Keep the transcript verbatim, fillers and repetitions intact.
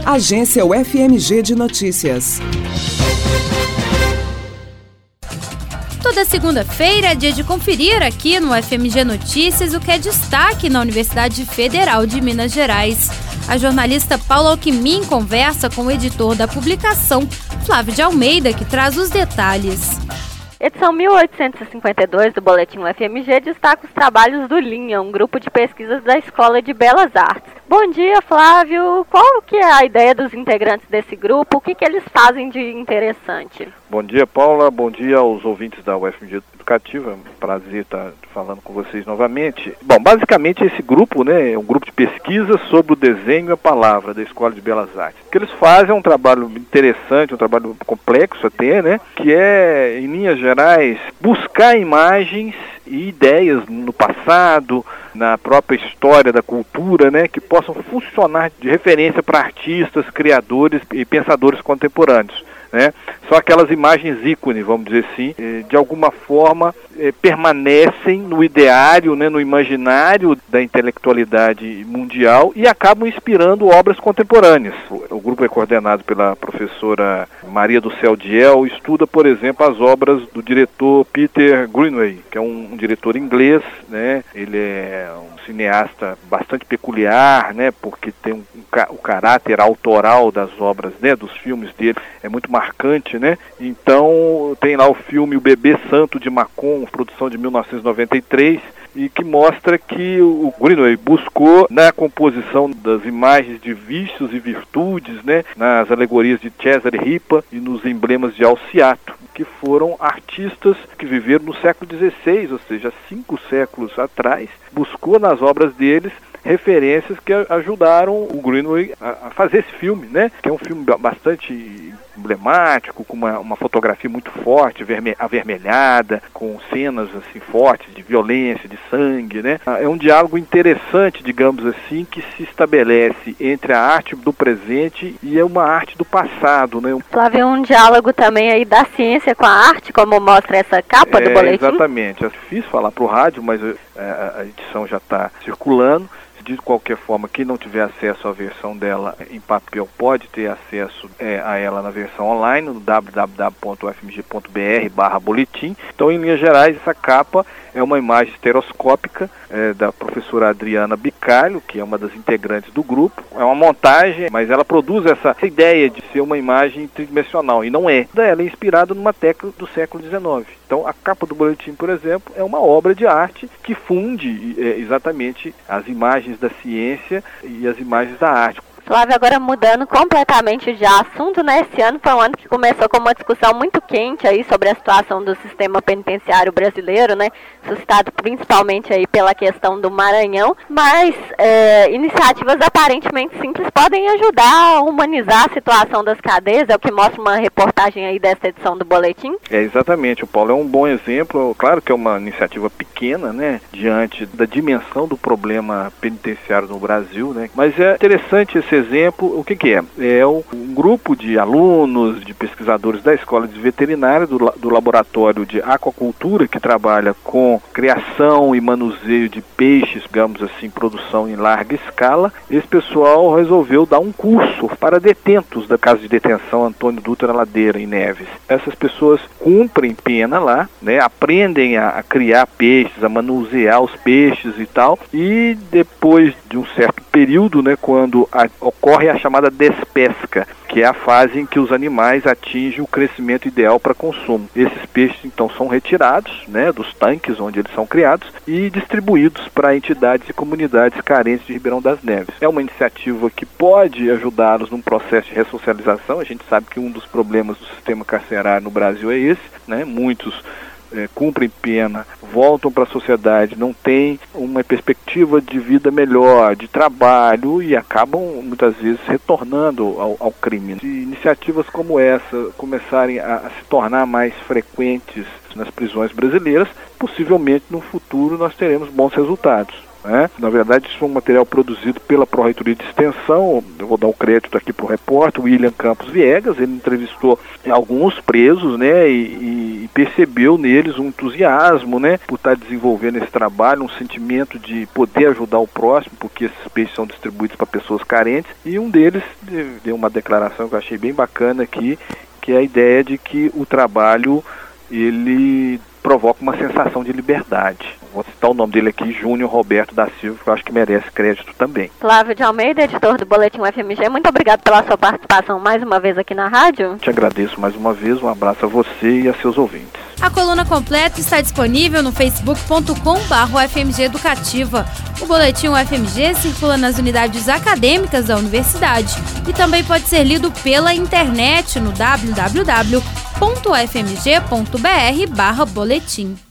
Agência U F M G de Notícias. Toda segunda-feira é dia de conferir aqui no U F M G Notícias o que é destaque na Universidade Federal de Minas Gerais. A jornalista Paula Alckmin conversa com o editor da publicação, Flávio de Almeida, que traz os detalhes. Edição mil oitocentos e cinquenta e dois do Boletim U F M G destaca os trabalhos do Linha, um grupo de pesquisas da Escola de Belas Artes. Bom dia, Flávio. Qual que é a ideia dos integrantes desse grupo? O que, que eles fazem de interessante? Bom dia, Paula. Bom dia aos ouvintes da U F M G Educativa. É um prazer estar falando com vocês novamente. Bom, basicamente esse grupo, né, é um grupo de pesquisa sobre o desenho e a palavra da Escola de Belas Artes. O que eles fazem é um trabalho interessante, um trabalho complexo até, né, que é, em linhas gerais, buscar imagens e ideias no passado, na própria história da cultura, né, que possam funcionar de referência para artistas, criadores e pensadores contemporâneos. Né? São aquelas imagens ícone, vamos dizer assim, de alguma forma eh, permanecem no ideário, né, no imaginário da intelectualidade mundial e acabam inspirando obras contemporâneas. O, o grupo é coordenado pela professora Maria do Céu Diel, estuda, por exemplo, as obras do diretor Peter Greenaway, que é um, um diretor inglês, né? Ele é um cineasta bastante peculiar, né, porque tem um, um, o caráter autoral das obras, né, dos filmes dele, é muito marcante, né? Então tem lá o filme O Bebê Santo de Macon, produção de mil novecentos e noventa e três, e que mostra que o Greenaway buscou na composição das imagens de vícios e virtudes, né, nas alegorias de Cesare Ripa e nos emblemas de Alciato, que foram artistas que viveram no século dezesseis, ou seja, cinco séculos atrás, buscou nas obras deles referências que ajudaram o Greenaway a fazer esse filme, né? Que é um filme bastante emblemático, com uma, uma fotografia muito forte, verme, avermelhada, com cenas assim fortes de violência, de sangue, né? É um diálogo interessante, digamos assim, que se estabelece entre a arte do presente e uma arte do passado, né? Flávio, é um diálogo também aí da ciência com a arte, como mostra essa capa é, do boletim? Exatamente. É difícil falar para o rádio, mas é, a edição já está circulando. De qualquer forma, quem não tiver acesso à versão dela em papel pode ter acesso é, a ela na versão online, no w w w ponto u f m g ponto b r barra boletim. Então, em linhas gerais, essa capa é uma imagem estereoscópica é, da professora Adriana Bicalho, que é uma das integrantes do grupo. É uma montagem, mas ela produz essa, essa ideia de ser uma imagem tridimensional, e não é. Ela é inspirada numa técnica do século dezenove. Então, a capa do boletim, por exemplo, é uma obra de arte que funde é, exatamente as imagens da ciência e as imagens da arte. Flávio, agora mudando completamente de assunto, né? Esse ano foi um ano que começou com uma discussão muito quente aí sobre a situação do sistema penitenciário brasileiro, né? Suscitado principalmente aí pela questão do Maranhão, mas é, iniciativas aparentemente simples podem ajudar a humanizar a situação das cadeias, é o que mostra uma reportagem aí dessa edição do boletim. É, exatamente, o Paulo é um bom exemplo, claro que é uma iniciativa pequena, né? Diante da dimensão do problema penitenciário no Brasil, né? Mas é interessante esse exemplo. O que que é? É um, um grupo de alunos, de pesquisadores da Escola de Veterinária, do, do Laboratório de Aquacultura, que trabalha com criação e manuseio de peixes, digamos assim, produção em larga escala. Esse pessoal resolveu dar um curso para detentos da Casa de Detenção Antônio Dutra Ladeira, em Neves. Essas pessoas cumprem pena lá, né, aprendem a, a criar peixes, a manusear os peixes e tal, e depois de um certo período, né, quando a ocorre a chamada despesca, que é a fase em que os animais atingem o crescimento ideal para consumo. Esses peixes, então, são retirados, né, dos tanques onde eles são criados e distribuídos para entidades e comunidades carentes de Ribeirão das Neves. É uma iniciativa que pode ajudá-los num processo de ressocialização. A gente sabe que um dos problemas do sistema carcerário no Brasil é esse, né? Muitos É, cumprem pena, voltam para a sociedade, não têm uma perspectiva de vida melhor, de trabalho, e acabam muitas vezes retornando ao, ao crime. Se iniciativas como essa começarem a, a se tornar mais frequentes nas prisões brasileiras, possivelmente no futuro nós teremos bons resultados. né? Na verdade, isso foi um material produzido pela Pró-Reitoria de Extensão. Eu vou dar o crédito aqui para o repórter, William Campos Viegas. Ele entrevistou alguns presos, né, e, e percebeu neles um entusiasmo, né, por estar desenvolvendo esse trabalho, um sentimento de poder ajudar o próximo, porque esses peixes são distribuídos para pessoas carentes. E um deles deu uma declaração que eu achei bem bacana aqui, que é a ideia de que o trabalho, ele provoca uma sensação de liberdade. Vou citar o nome dele aqui, Júnior Roberto da Silva, que eu acho que merece crédito também. Flávio de Almeida, editor do Boletim U F M G, muito obrigado pela sua participação mais uma vez aqui na rádio. Te agradeço mais uma vez, um abraço a você e a seus ouvintes. A coluna completa está disponível no facebook ponto com barra U F M G Educativa. O Boletim U F M G circula nas unidades acadêmicas da universidade e também pode ser lido pela internet no w w w ponto u f m g ponto b r barra boletim.